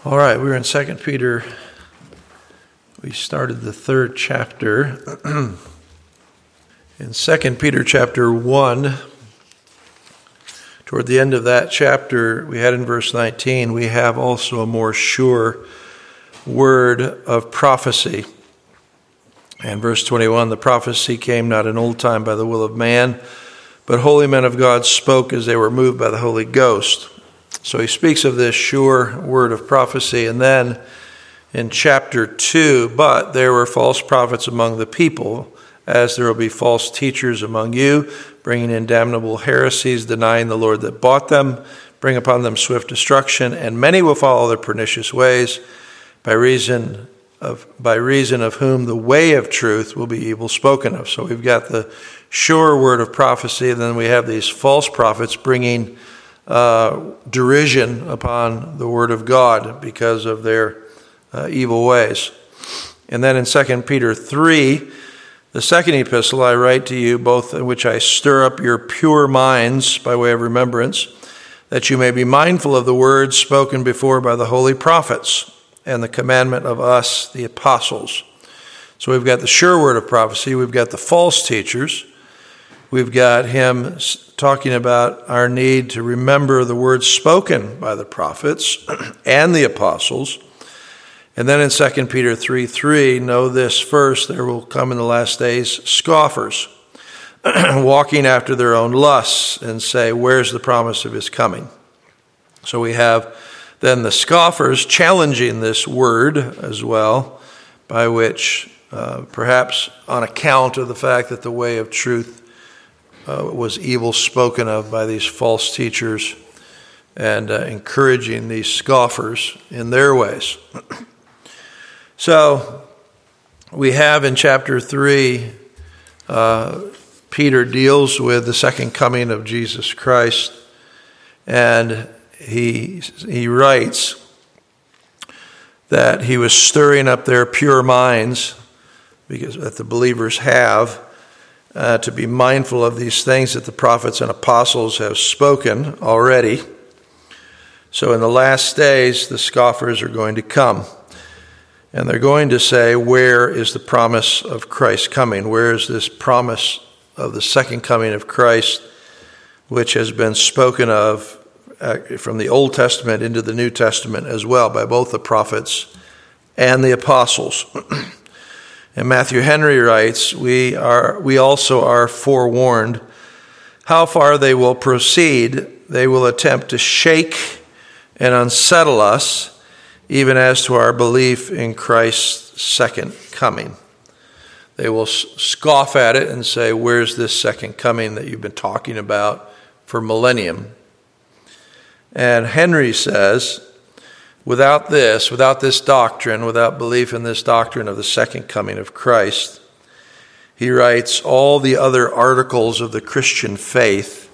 All right, we're in 2 Peter. We started the third chapter. In 2 Peter chapter 1, toward the end of that chapter, we had in verse 19, we have also a more sure word of prophecy. And verse 21, the prophecy came not in old time by the will of man, but holy men of God spoke as they were moved by the Holy Ghost. So he speaks of this sure word of prophecy. And then in chapter 2, but there were false prophets among the people, as there will be false teachers among you, bringing in damnable heresies, denying the Lord that bought them, bring upon them swift destruction, and many will follow their pernicious ways, by reason of whom the way of truth will be evil spoken of. So we've got the sure word of prophecy, and then we have these false prophets bringing derision upon the word of God because of their evil ways. And then in 2 Peter 3, the second epistle I write to you, both in which I stir up your pure minds by way of remembrance, that you may be mindful of the words spoken before by the holy prophets and the commandment of us, the apostles. So we've got the sure word of prophecy, we've got the false teachers, we've got him talking about our need to remember the words spoken by the prophets and the apostles. And then in 2 Peter 3:3, know this first, there will come in the last days scoffers, walking after their own lusts, and say, where's the promise of his coming? So we have then the scoffers challenging this word as well, by which perhaps on account of the fact that the way of truth was evil spoken of by these false teachers, and encouraging these scoffers in their ways. So we have in chapter 3, Peter deals with the second coming of Jesus Christ, and he writes that he was stirring up their pure minds, because that the believers have, to be mindful of these things that the prophets and apostles have spoken already. So in the last days, the scoffers are going to come. And they're going to say, where is the promise of Christ coming? Where is this promise of the second coming of Christ, which has been spoken of from the Old Testament into the New Testament as well by both the prophets and the apostles? And Matthew Henry writes, we also are forewarned how far they will proceed. They will attempt to shake and unsettle us, even as to our belief in Christ's second coming. They will scoff at it and say, where's this second coming that you've been talking about for millennium? And Henry says, without this doctrine, without belief in this doctrine of the second coming of Christ, he writes, all the other articles of the Christian faith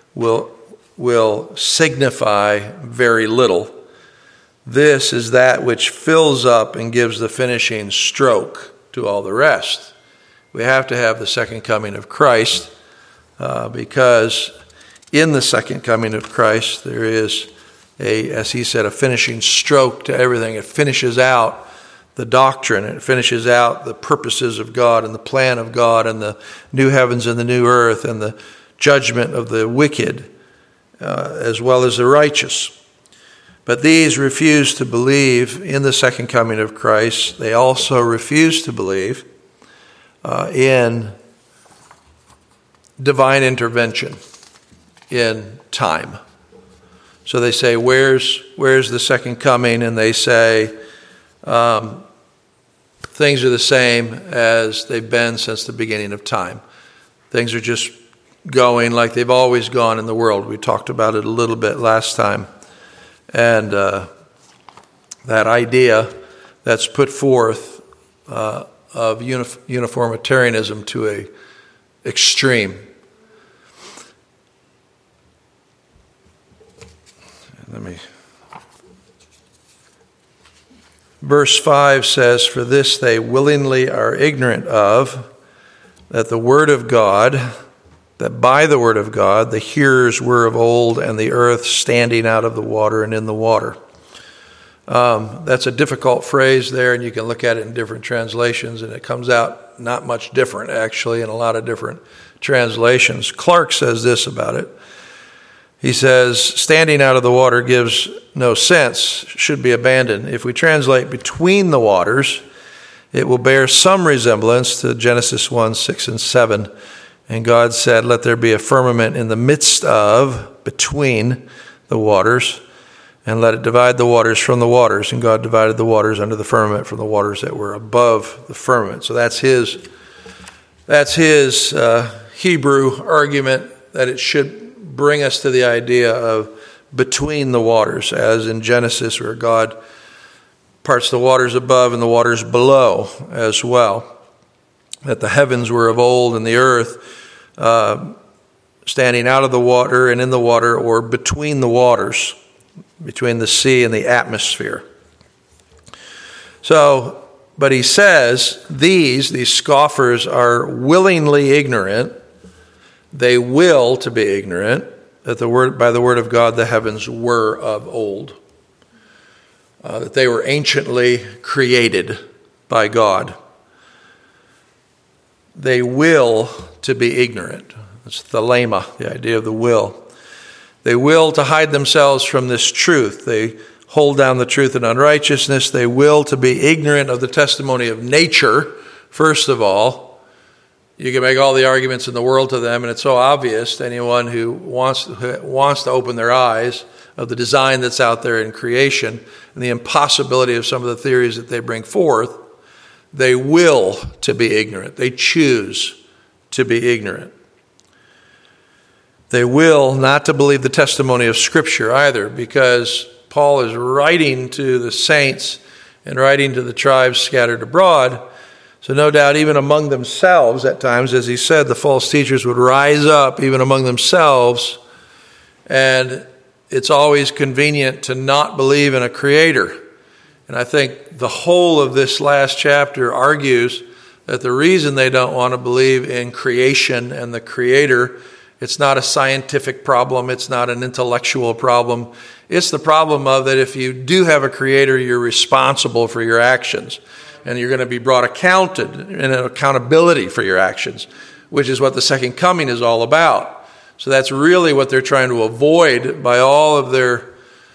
will signify very little. This is that which fills up and gives the finishing stroke to all the rest. We have to have the second coming of Christ, because in the second coming of Christ there is as he said, a finishing stroke to everything. It finishes out the doctrine. It finishes out the purposes of God and the plan of God and the new heavens and the new earth and the judgment of the wicked as well as the righteous. But these refuse to believe in the second coming of Christ. They also refuse to believe in divine intervention in time. So they say, where's the second coming? And they say, things are the same as they've been since the beginning of time. Things are just going like they've always gone in the world. We talked about it a little bit last time. And that idea that's put forth of uniformitarianism to an extreme. Verse 5 says, for this they willingly are ignorant of, that the word of God, that by the word of God the hearers were of old, and the earth standing out of the water and in the water. That's a difficult phrase there, and you can look at it in different translations, and it comes out not much different, actually, in a lot of different translations. Clark says this about it. He says, standing out of the water gives no sense, should be abandoned. If we translate between the waters, it will bear some resemblance to Genesis 1, 6, and 7. And God said, let there be a firmament in the midst of, between the waters, and let it divide the waters from the waters. And God divided the waters under the firmament from the waters that were above the firmament. So that's his Hebrew argument, that it should bring us to the idea of between the waters, as in Genesis, where God parts the waters above and the waters below as well. That the heavens were of old and the earth standing out of the water and in the water, or between the waters, between the sea and the atmosphere. So, but he says these scoffers are willingly ignorant. They will to be ignorant that by the word of God the heavens were of old. That they were anciently created by God. They will to be ignorant. That's thelema, the idea of the will. They will to hide themselves from this truth. They hold down the truth in unrighteousness. They will to be ignorant of the testimony of nature, first of all. You can make all the arguments in the world to them, and it's so obvious to anyone who wants to open their eyes of the design that's out there in creation and the impossibility of some of the theories that they bring forth. They will to be ignorant. They choose to be ignorant. They will not to believe the testimony of Scripture either, because Paul is writing to the saints and writing to the tribes scattered abroad. So no doubt even among themselves at times, as he said, the false teachers would rise up even among themselves, and it's always convenient to not believe in a creator. And I think the whole of this last chapter argues that the reason they don't want to believe in creation and the creator, it's not a scientific problem, it's not an intellectual problem. It's the problem of that if you do have a creator, you're responsible for your actions. And you're going to be brought accounted in an accountability for your actions, which is what the second coming is all about. So that's really what they're trying to avoid by all of their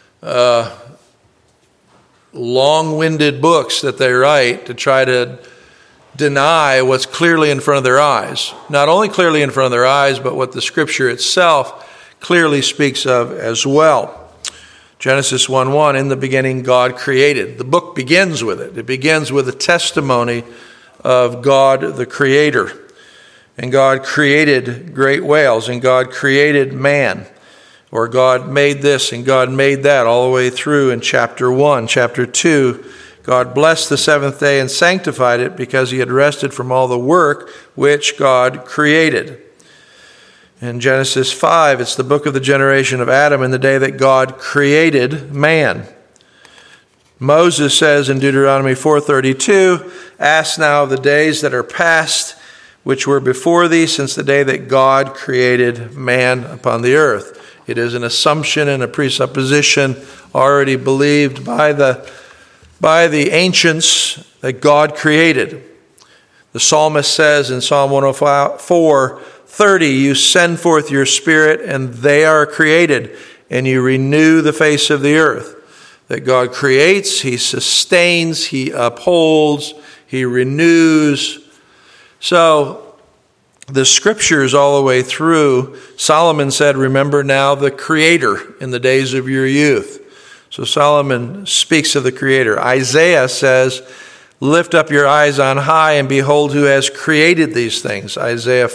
long-winded books that they write to try to deny what's clearly in front of their eyes. Not only clearly in front of their eyes, but what the Scripture itself clearly speaks of as well. Genesis 1:1, in the beginning God created. The book begins with it. It begins with a testimony of God the Creator. And God created great whales, and God created man. Or God made this and God made that, all the way through in chapter 1. Chapter 2, God blessed the seventh day and sanctified it because he had rested from all the work which God created. In Genesis 5, it's the book of the generation of Adam in the day that God created man. Moses says in Deuteronomy 4:32, ask now of the days that are past, which were before thee, since the day that God created man upon the earth. It is an assumption and a presupposition already believed by the ancients that God created. The psalmist says in Psalm 104:30, you send forth your spirit and they are created, and you renew the face of the earth. That God creates, he sustains, he upholds, he renews. So the Scriptures all the way through, Solomon said, remember now the Creator in the days of your youth. So Solomon speaks of the Creator. Isaiah says, lift up your eyes on high and behold who has created these things. Isaiah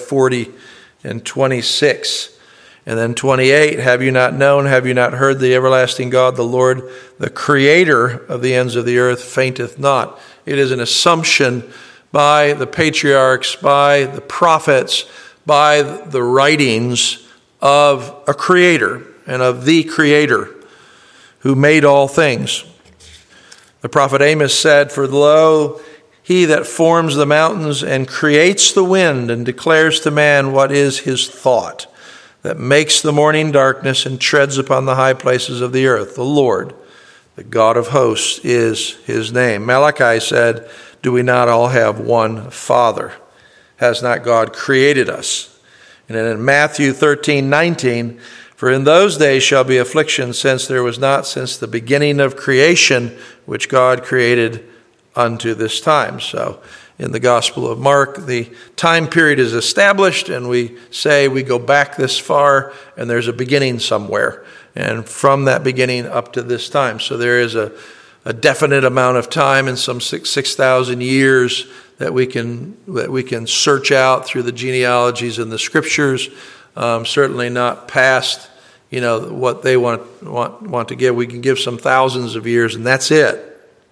40:26. And then 28, have you not known, have you not heard, the everlasting God, the Lord, the Creator of the ends of the earth, fainteth not. It is an assumption by the patriarchs, by the prophets, by the writings of a Creator and of the Creator who made all things. The prophet Amos said, for lo, he that forms the mountains and creates the wind and declares to man what is his thought, that makes the morning darkness and treads upon the high places of the earth. The Lord, The God of hosts is his name. Malachi said, do we not all have one Father? Has not God created us? And then in Matthew 13:19, for in those days shall be affliction, since there was not since the beginning of creation, which God created unto this time. So in the Gospel of Mark, the time period is established, and we say we go back this far, and there's a beginning somewhere. And from that beginning up to this time. So there is a definite amount of time and some 6,000 years that we can search out through the genealogies and the scriptures. Certainly not past, what they want to give. We can give some thousands of years, and that's it.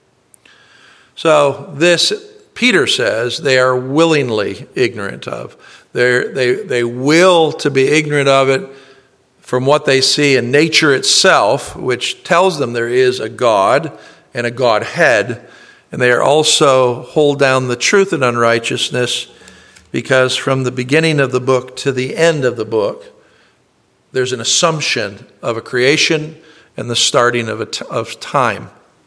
So this, Peter says, they are willingly ignorant of. They will to be ignorant of it from what they see in nature itself, which tells them there is a God and a Godhead, and they are also hold down the truth in unrighteousness, because from the beginning of the book to the end of the book, there's an assumption of a creation and the starting of time.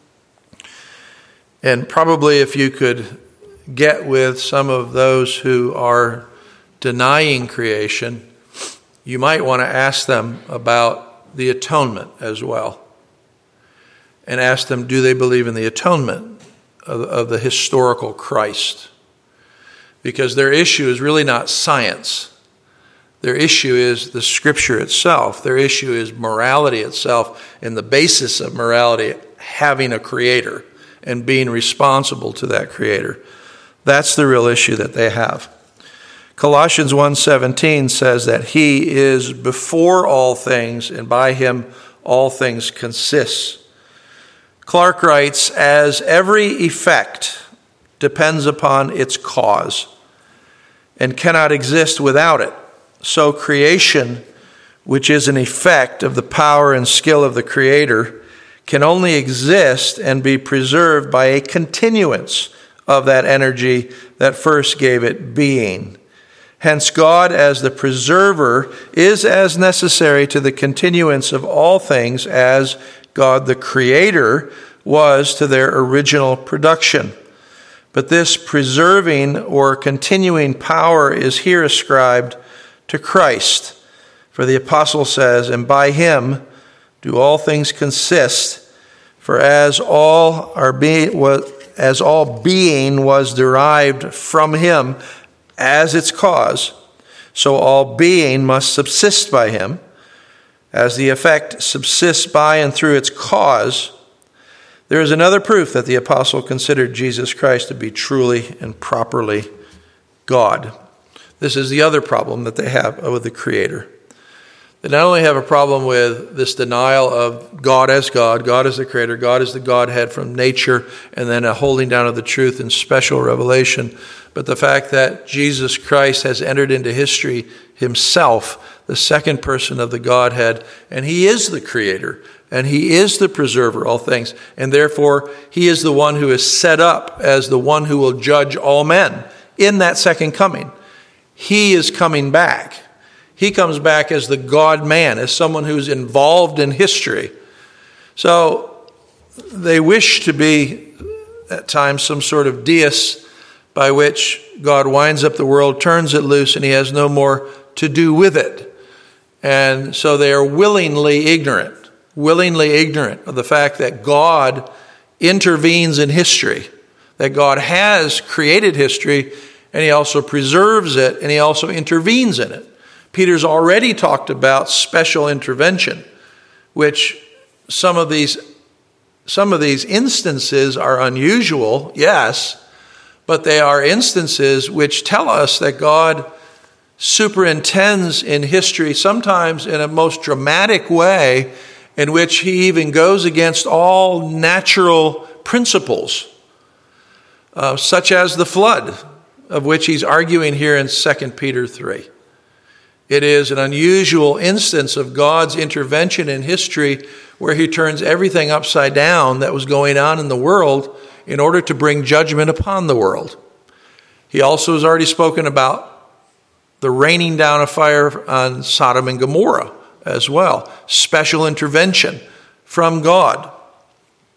And probably if you could get with some of those who are denying creation, you might want to ask them about the atonement as well. And ask them, do they believe in the atonement of the historical Christ? Because their issue is really not science. Their issue is the scripture itself. Their issue is morality itself, and the basis of morality, having a creator and being responsible to that creator. That's the real issue that they have. Colossians 1:17 says that he is before all things, and by him all things consist. Clark writes, as every effect depends upon its cause and cannot exist without it, so creation, which is an effect of the power and skill of the Creator, can only exist and be preserved by a continuance of that energy that first gave it being. Hence, God as the preserver is as necessary to the continuance of all things as God the Creator was to their original production. But this preserving or continuing power is here ascribed to Christ. For the apostle says, and by him do all things consist, for as all being was derived from him as its cause, so all being must subsist by him, as the effect subsists by and through its cause. There is another proof that the apostle considered Jesus Christ to be truly and properly God. This is the other problem that they have with the Creator. They not only have a problem with this denial of God as God, God as the Creator, God as the Godhead from nature, and then a holding down of the truth in special revelation, but the fact that Jesus Christ has entered into history himself, the second person of the Godhead, and he is the Creator, and he is the preserver of all things, and therefore he is the one who is set up as the one who will judge all men in that second coming. He is coming back. He comes back as the God-man, as someone who's involved in history. So they wish to be, at times, some sort of deists by which God winds up the world, turns it loose, and he has no more to do with it. And so they are willingly ignorant of the fact that God intervenes in history, that God has created history, and he also preserves it, and he also intervenes in it. Peter's already talked about special intervention, which some of these instances are unusual, yes, but they are instances which tell us that God superintends in history, sometimes in a most dramatic way, in which he even goes against all natural principles, such as the flood, of which he's arguing here in 2 Peter 3. It is an unusual instance of God's intervention in history where he turns everything upside down that was going on in the world in order to bring judgment upon the world. He also has already spoken about the raining down of fire on Sodom and Gomorrah as well. Special intervention from God.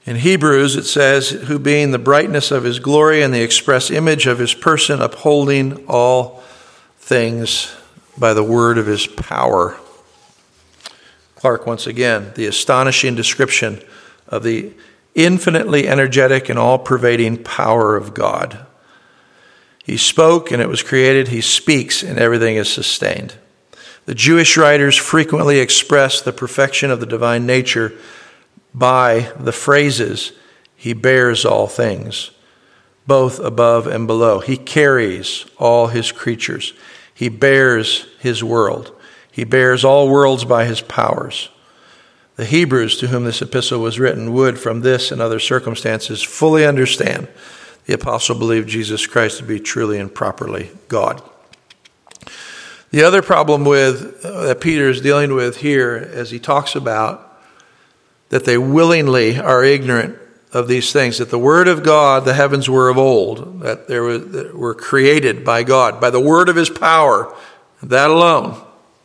In Hebrews it says, who being the brightness of his glory and the express image of his person, upholding all things by the word of his power. Clark once again, the astonishing description of the infinitely energetic and all-pervading power of God. He spoke and it was created. He speaks and everything is sustained. The Jewish writers frequently express the perfection of the divine nature by the phrases, he bears all things, both above and below. He carries all his creatures. He bears his world. He bears all worlds by his powers. The Hebrews to whom this epistle was written would, from this and other circumstances, fully understand the apostle believed Jesus Christ to be truly and properly God. The other problem that Peter is dealing with here, as he talks about that they willingly are ignorant of these things, that the word of God, the heavens were of old, that were created by God, by the word of his power, that alone.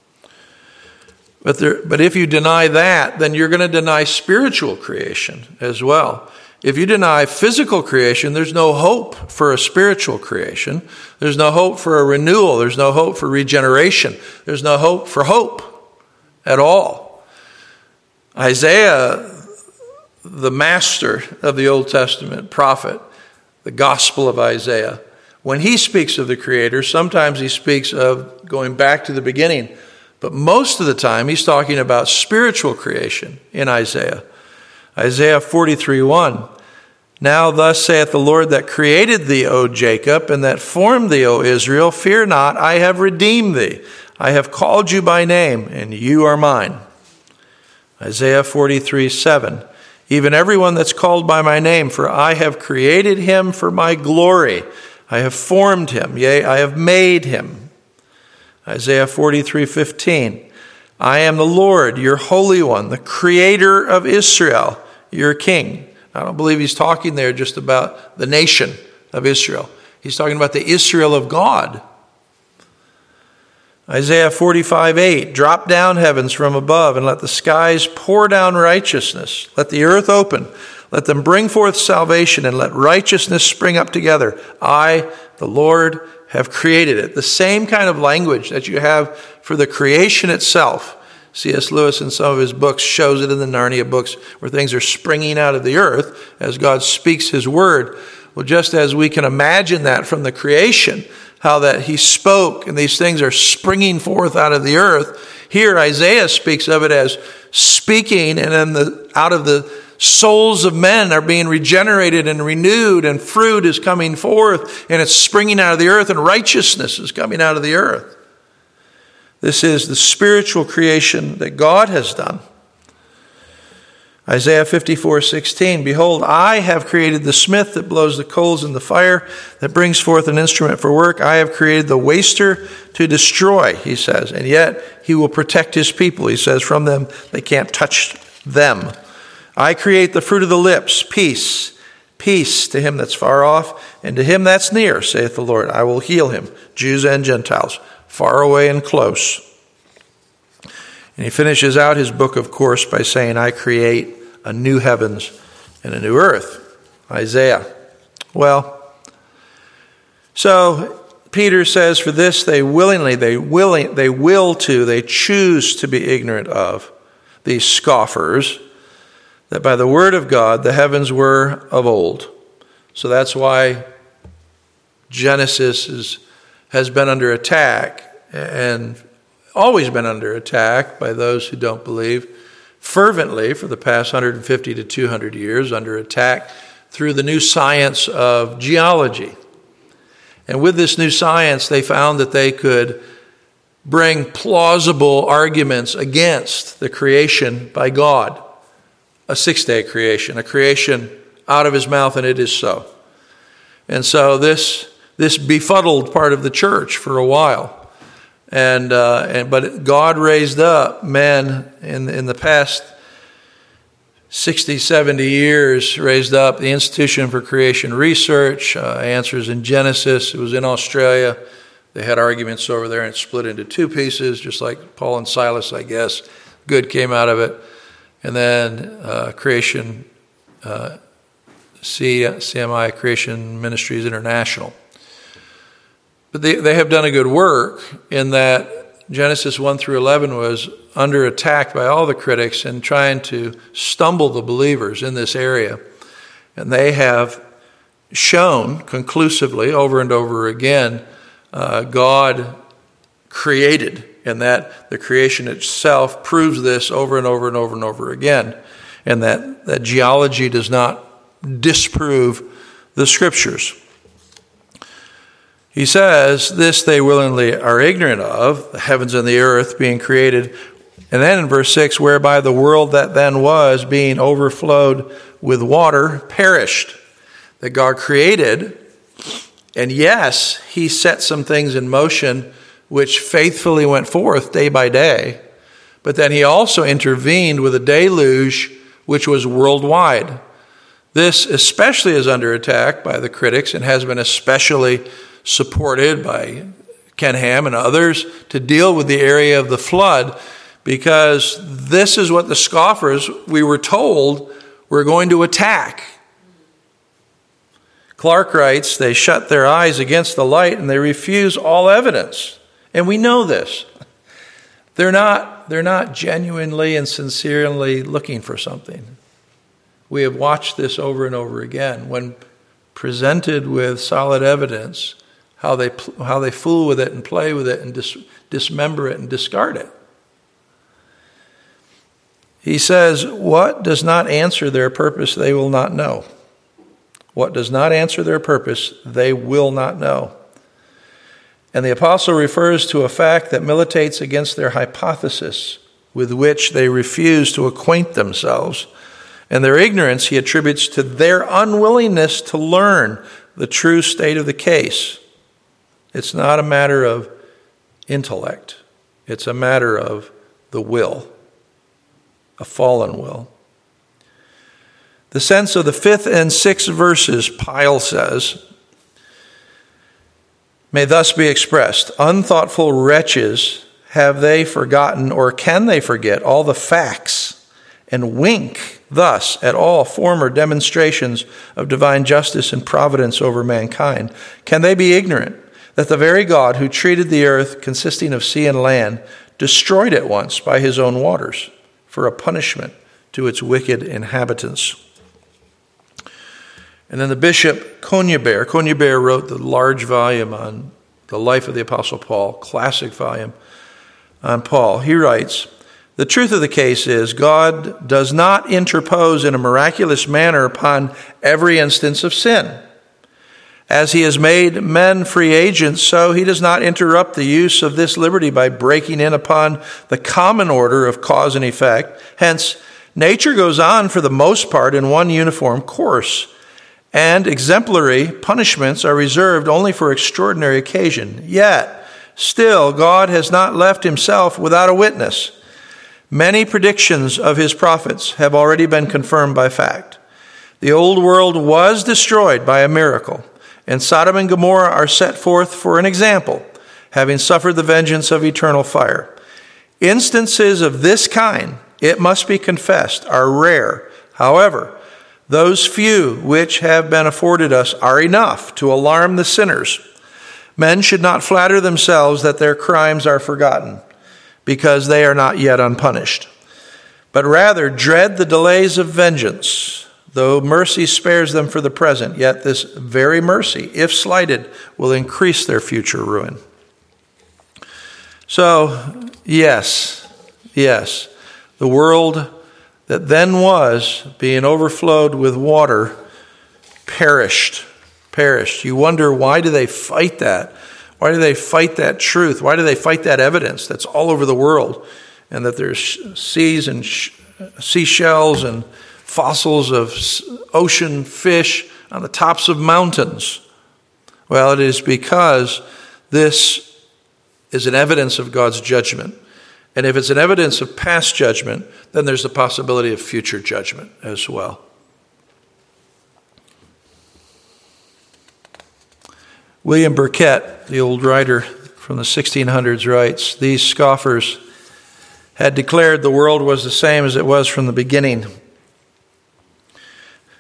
But if you deny that, then you're going to deny spiritual creation as well. If you deny physical creation, there's no hope for a spiritual creation. There's no hope for a renewal. There's no hope for regeneration. There's no hope for hope at all. Isaiah, the master of the Old Testament prophet, the Gospel of Isaiah, when he speaks of the Creator, sometimes he speaks of going back to the beginning, but most of the time he's talking about spiritual creation in Isaiah. Isaiah 43:1, now thus saith the Lord that created thee, O Jacob, and that formed thee, O Israel, fear not, I have redeemed thee. I have called you by name, and you are mine. Isaiah 43:7, even everyone that's called by my name, for I have created him for my glory. I have formed him, yea, I have made him. Isaiah 43:15, I am the Lord, your Holy One, the Creator of Israel, your King. I don't believe he's talking there just about the nation of Israel. He's talking about the Israel of God. Isaiah 45:8, drop down heavens from above and let the skies pour down righteousness. Let the earth open. Let them bring forth salvation and let righteousness spring up together. I, the Lord, have created it. The same kind of language that you have for the creation itself. C.S. Lewis in some of his books shows it in the Narnia books where things are springing out of the earth as God speaks his word. Well, just as we can imagine that from the creation, how that he spoke and these things are springing forth out of the earth. Here Isaiah speaks of it as speaking, and then out of the souls of men are being regenerated and renewed, and fruit is coming forth, and it's springing out of the earth, and righteousness is coming out of the earth. This is the spiritual creation that God has done. Isaiah 54:16, behold, I have created the smith that blows the coals in the fire, that brings forth an instrument for work. I have created the waster to destroy, he says, and yet he will protect his people. He says, from them they can't touch them. I create the fruit of the lips, peace, peace to him that's far off, and to him that's near, saith the Lord. I will heal him, Jews and Gentiles, far away and close. And he finishes out his book, of course, by saying, I create a new heavens and a new earth. Isaiah. Well, so Peter says, for this they choose to be ignorant of, these scoffers, that by the word of God the heavens were of old. So that's why Genesis has been under attack, and always been under attack by those who don't believe, fervently for the past 150 to 200 years, under attack through the new science of geology. And with this new science, they found that they could bring plausible arguments against the creation by God. A six-day creation, a creation out of his mouth, and it is so. And so this befuddled part of the church for a while. But God raised up men in the past 60, 70 years, raised up the Institution for Creation Research, Answers in Genesis. It was in Australia. They had arguments over there and split into two pieces, just like Paul and Silas, I guess. Good came out of it. And then Creation CMI, Creation Ministries International. But they have done a good work in that Genesis 1 through 11 was under attack by all the critics and trying to stumble the believers in this area. And they have shown conclusively over and over again God created, and that the creation itself proves this over and over and over and over again, and that geology does not disprove the Scriptures. He says, this they willingly are ignorant of, the heavens and the earth being created. And then in verse 6, whereby the world that then was, being overflowed with water, perished. That God created, and yes, he set some things in motion which faithfully went forth day by day. But then he also intervened with a deluge which was worldwide. This especially is under attack by the critics and has been especially supported by Ken Ham and others to deal with the area of the flood, because this is what the scoffers, we were told, were going to attack. Clark writes, they shut their eyes against the light and they refuse all evidence. And we know this. They're not genuinely and sincerely looking for something. We have watched this over and over again. When presented with solid evidence, how they fool with it and play with it and dismember it and discard it. He says, what does not answer their purpose, they will not know. What does not answer their purpose, they will not know. And the apostle refers to a fact that militates against their hypothesis, with which they refuse to acquaint themselves. And their ignorance he attributes to their unwillingness to learn the true state of the case. It's not a matter of intellect. It's a matter of the will, a fallen will. The sense of the 5th and 6th verses, Pyle says, may thus be expressed. Unthoughtful wretches, have they forgotten, or can they forget, all the facts, and wink thus at all former demonstrations of divine justice and providence over mankind? Can they be ignorant that the very God who treated the earth consisting of sea and land destroyed it once by his own waters for a punishment to its wicked inhabitants? And then the bishop Conybeare wrote the large volume on the life of the Apostle Paul, classic volume on Paul. He writes, the truth of the case is God does not interpose in a miraculous manner upon every instance of sin. As he has made men free agents, so he does not interrupt the use of this liberty by breaking in upon the common order of cause and effect. Hence, nature goes on for the most part in one uniform course, and exemplary punishments are reserved only for extraordinary occasion. Yet, still, God has not left himself without a witness. Many predictions of his prophets have already been confirmed by fact. The old world was destroyed by a miracle, and Sodom and Gomorrah are set forth for an example, having suffered the vengeance of eternal fire. Instances of this kind, it must be confessed, are rare. However, those few which have been afforded us are enough to alarm the sinners. Men should not flatter themselves that their crimes are forgotten, because they are not yet unpunished, but rather dread the delays of vengeance. Though mercy spares them for the present, yet this very mercy, if slighted, will increase their future ruin. So, yes, the world that then was, being overflowed with water, perished. You wonder, why do they fight that? Why do they fight that truth? Why do they fight that evidence that's all over the world? And that there's seas and seashells and fossils of ocean fish on the tops of mountains. Well, it is because this is an evidence of God's judgment. And if it's an evidence of past judgment, then there's the possibility of future judgment as well. William Burkitt, the old writer from the 1600s, writes, these scoffers had declared the world was the same as it was from the beginning.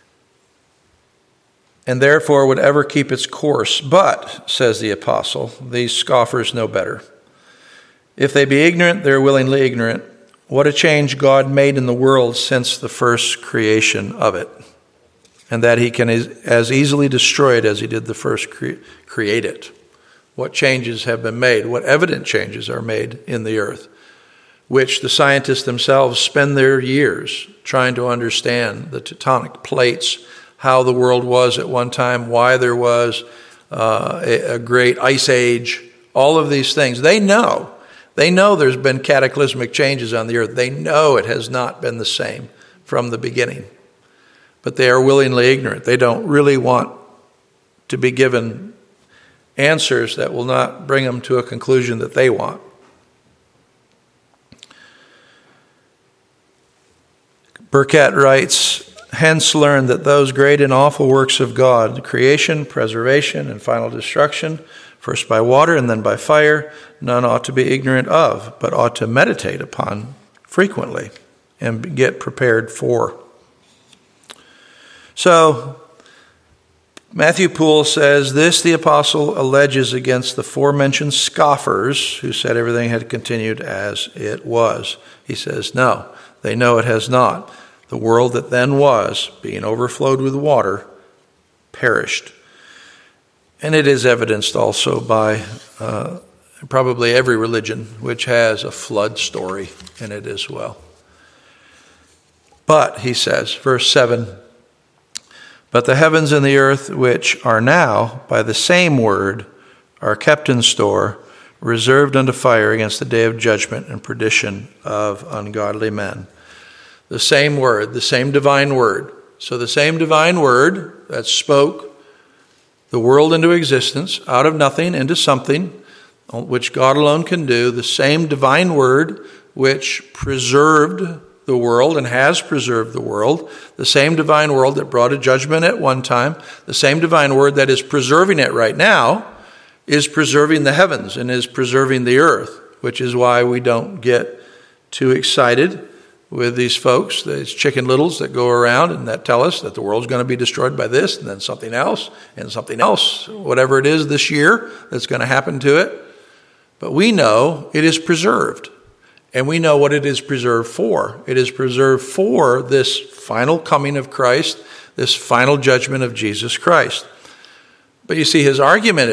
and therefore would ever keep its course. But, says the apostle, these scoffers know better. If they be ignorant, they're willingly ignorant. What a change God made in the world since the first creation of it, and that he can as easily destroy it as he did the first create it. What changes have been made, what evident changes are made in the earth, which the scientists themselves spend their years trying to understand, the tectonic plates, how the world was at one time, why there was a great ice age, all of these things. They know there's been cataclysmic changes on the earth. They know it has not been the same from the beginning. But they are willingly ignorant. They don't really want to be given answers that will not bring them to a conclusion that they want. Burkett writes, hence learn that those great and awful works of God, creation, preservation, and final destruction, first by water and then by fire, none ought to be ignorant of, but ought to meditate upon frequently and get prepared for. So, Matthew Poole says, this the apostle alleges against the forementioned scoffers who said everything had continued as it was. He says, no, they know it has not. The world that then was, being overflowed with water, perished. And it is evidenced also by probably every religion which has a flood story in it as well. But, he says, verse 7, but the heavens and the earth which are now, by the same word, are kept in store, reserved unto fire against the day of judgment and perdition of ungodly men. The same word, the same divine word. So the same divine word that spoke the world into existence, out of nothing into something, which God alone can do, the same divine word which preserved the world and has preserved the world, the same divine word that brought a judgment at one time, the same divine word that is preserving it right now, is preserving the heavens and is preserving the earth, which is why we don't get too excited with these folks, these chicken littles that go around and that tell us that the world's going to be destroyed by this and then something else, whatever it is this year that's going to happen to it. But we know it is preserved. And we know what it is preserved for. It is preserved for this final coming of Christ, this final judgment of Jesus Christ. But you see, Peter's argument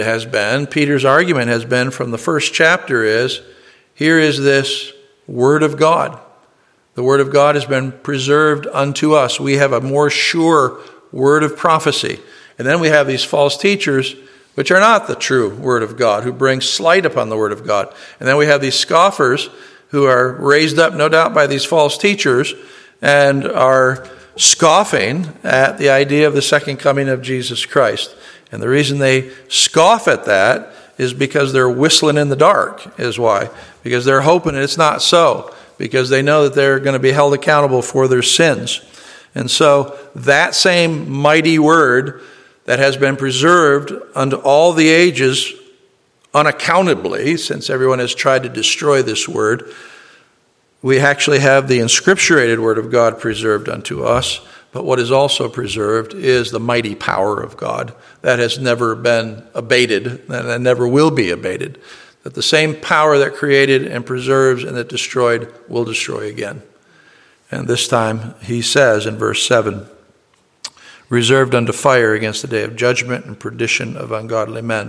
has been from the first chapter is, here is this Word of God. The Word of God has been preserved unto us. We have a more sure word of prophecy. And then we have these false teachers, which are not the true Word of God, who bring slight upon the Word of God. And then we have these scoffers who are raised up, no doubt, by these false teachers and are scoffing at the idea of the second coming of Jesus Christ. And the reason they scoff at that is because they're whistling in the dark, is why. Because they're hoping it's not so. Because they know that they're going to be held accountable for their sins. And so that same mighty word that has been preserved unto all the ages unaccountably, since everyone has tried to destroy this word, we actually have the inscripturated word of God preserved unto us. But what is also preserved is the mighty power of God that has never been abated and never will be abated. That the same power that created and preserves and that destroyed will destroy again. And this time he says in verse 7, reserved unto fire against the day of judgment and perdition of ungodly men.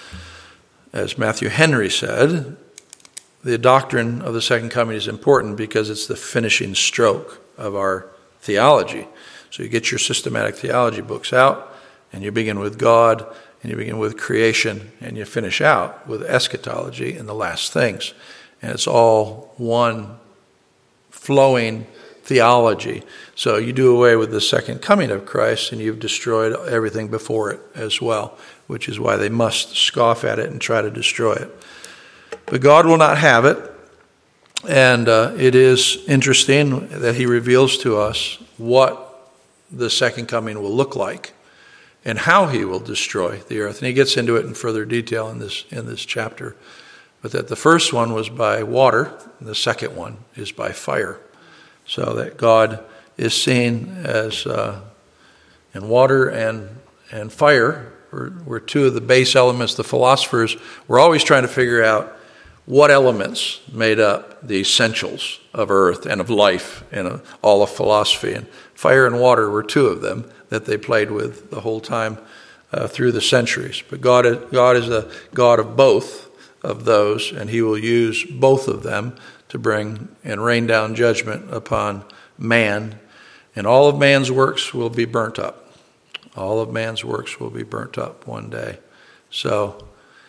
As Matthew Henry said, the doctrine of the second coming is important because it's the finishing stroke of our theology. So you get your systematic theology books out, and you begin with God, and you begin with creation, and you finish out with eschatology and the last things. And it's all one flowing theology. So you do away with the second coming of Christ, and you've destroyed everything before it as well, which is why they must scoff at it and try to destroy it. But God will not have it, and it is interesting that he reveals to us what the second coming will look like and how he will destroy the earth. And he gets into it in further detail in this chapter. But that the first one was by water, and the second one is by fire. So that God is seen as in water and and fire were two of the base elements. The philosophers were always trying to figure out what elements made up the essentials of earth and of life and all of philosophy. And fire and water were two of them that they played with the whole time through the centuries. But God is a God of both of those, and he will use both of them to bring and rain down judgment upon man. And all of man's works will be burnt up. All of man's works will be burnt up one day. So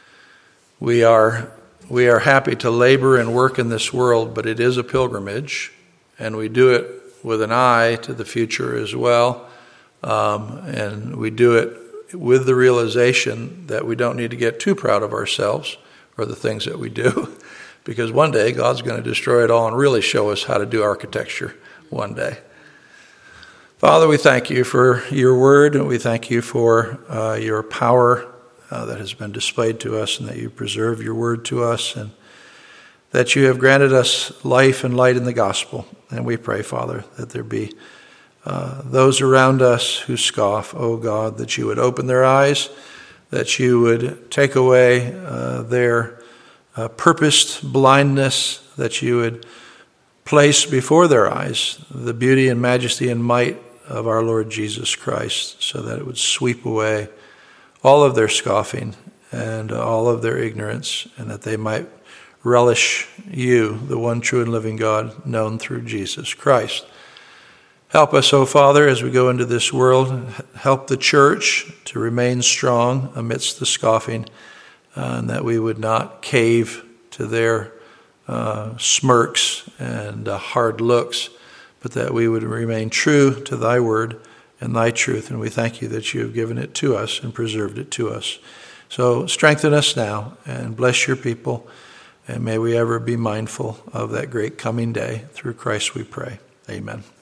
we are happy to labor and work in this world, but it is a pilgrimage, and we do it with an eye to the future as well. And we do it with the realization that we don't need to get too proud of ourselves or the things that we do, because one day God's going to destroy it all and really show us how to do architecture one day. Father, we thank you for your word, and we thank you for your power that has been displayed to us, and that you preserve your word to us, and that you have granted us life and light in the gospel. And we pray, Father, that there be those around us who scoff, oh God, that you would open their eyes, that you would take away their purposed blindness, that you would place before their eyes the beauty and majesty and might of our Lord Jesus Christ, so that it would sweep away all of their scoffing and all of their ignorance, and that they might relish you, the one true and living God, known through Jesus Christ. Help us, O Father, as we go into this world. Help the church to remain strong amidst the scoffing, and that we would not cave to their smirks and hard looks, but that we would remain true to thy word and thy truth. And we thank you that you have given it to us and preserved it to us. So strengthen us now and bless your people. And may we ever be mindful of that great coming day. Through Christ we pray. Amen.